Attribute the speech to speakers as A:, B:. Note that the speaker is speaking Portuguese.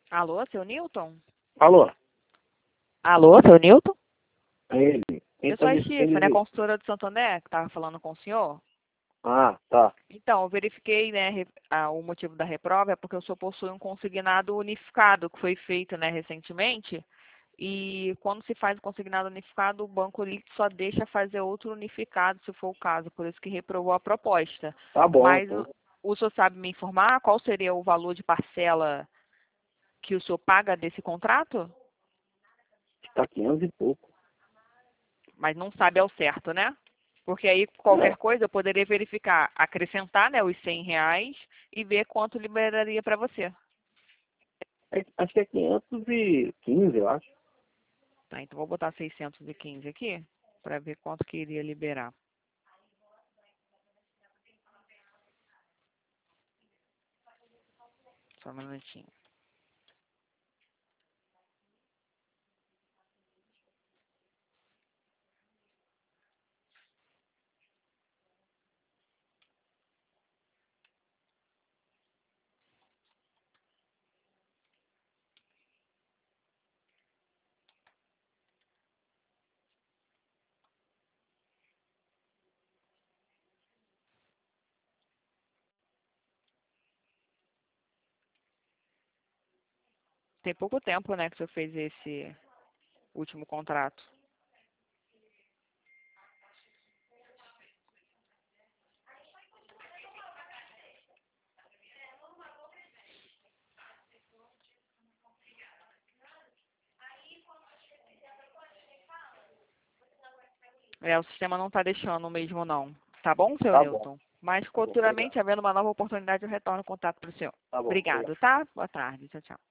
A: Alô, seu Newton?
B: Alô?
A: Alô, seu Newton?
B: É ele.
A: Eu sou a Chifa, né, consultora do Santander, que estava falando com o senhor.
B: Ah, tá.
A: Então, eu verifiquei, né, o motivo da reprova é porque o senhor possui um consignado unificado que foi feito, né, recentemente. E quando se faz o consignado unificado, o banco ele só deixa fazer outro unificado, se for o caso. Por isso que reprovou a proposta.
B: Tá bom,
A: Mas
B: então.
A: o senhor sabe me informar qual seria o valor de parcela que o senhor paga desse contrato?
B: Tá 500 e pouco.
A: Mas não sabe ao certo, né? Porque aí
B: É,
A: qualquer coisa eu poderia verificar, acrescentar, né, os R$ 100 e ver quanto liberaria para você.
B: acho que é 515, eu acho.
A: Tá, então vou botar 615 aqui para ver quanto que iria liberar. Só um minutinho. Tem pouco tempo, né, que o senhor fez esse último contrato. O sistema não está deixando mesmo, não. Tá bom, seu
B: Tá bom,
A: Newton? Mas
B: tá bom. Obrigado.
A: futuramente, havendo uma nova oportunidade, eu retorno o contato para o senhor.
B: Tá bom, obrigado.
A: Obrigado, tá? Boa tarde. Tchau, tchau.